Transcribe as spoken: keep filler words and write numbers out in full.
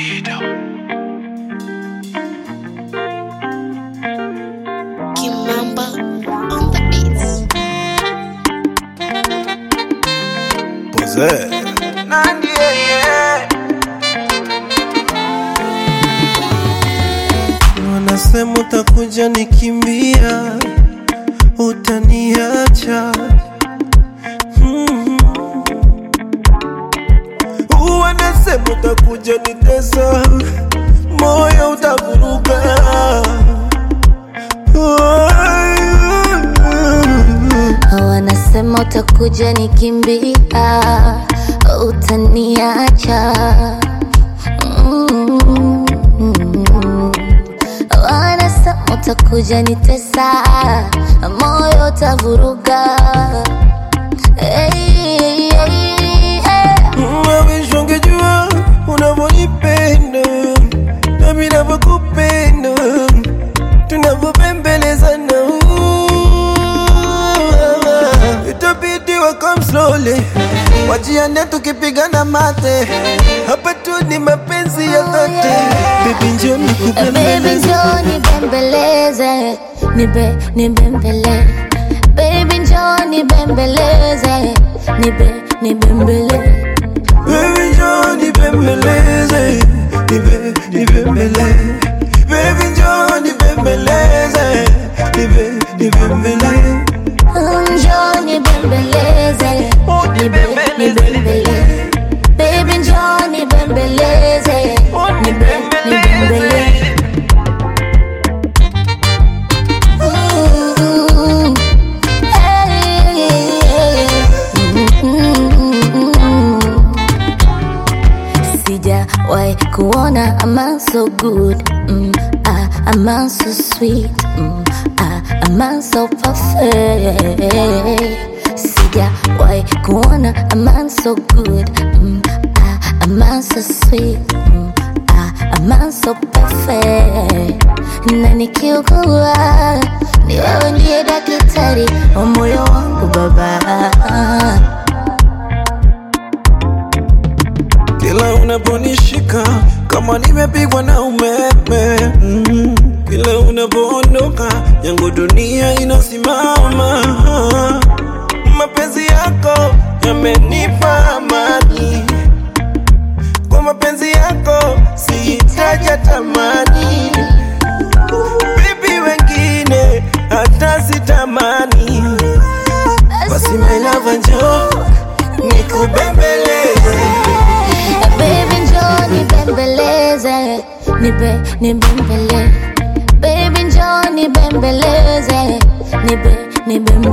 Kimamba on the beats. Pose. Nandi, yeah. Wanasema utakuja nikimbia, utaniacha. mm-hmm. Wanasema utakuja nitesa, moyo utavuruga. Wanasema utakuja nikimbia, utaniacha. mm-hmm. Wanasema utakuja nitesa, moyo utavuruga. Hey, hey, hey. Mawisho ungejua unavyonipenda na mimi navyokupenda, tunavyopembelezana. Itabidi wa come slowly, wajiane tukipigana mate. Hapa tu ni mapenzi ya dhati. Baby njoo nikubembeleze, Baby njoo nibembeleze, nibe nibembele. Baby njoo nibembeleze, nibe nibembele. baby njoo nibembeleze, nibe nibembele. Baby njoo nibembeleze, nibe nibembele. Njoo nibembeleze, nibe nibembele. Baby njoo nibembeleze, nibe nibembele. Mm, hey, mm. Sijawahi kuona a man so good, mm, ah, a man so sweet, mm, ah, a man so perfect. Sijawahi kuona a man so good, mm, ah, a man so sweet, mm, ah, a man so perfect. Na nikiugua ni wewe ndiye daktari wa moyo wangu baba. Kila unaponishika kama nimepigwa na umeme. mm. Kila unapoondoka yangu dunia inasimama. Mapenzi yako yamenipa amani, kwa mapenzi yako sihitaji tamani. Baby wengine hata sitamani. Basi my love njoo nikubembeleze. Baby njoo nibembeleze, nibe nibembele. Baby njoo nibembeleze, nibe nibembele.